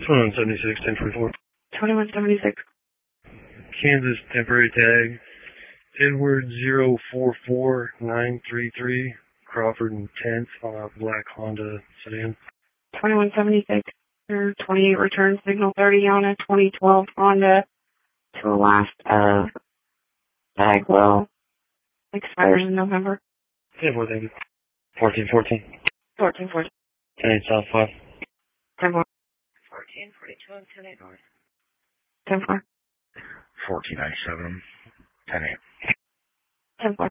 2176, 1024. 2176. Kansas temporary tag. Edward 044933. Crawford and 10th on a black Honda sedan. 2176. 28 return signal 30 on a 2012 Honda to a last tag well. Expires in November. 10-4, thank you. 1414. 1440. 10-8 South 5. 10-4. 1442 and 10-8 North. 10-4. 1497, 10-8. 10-4.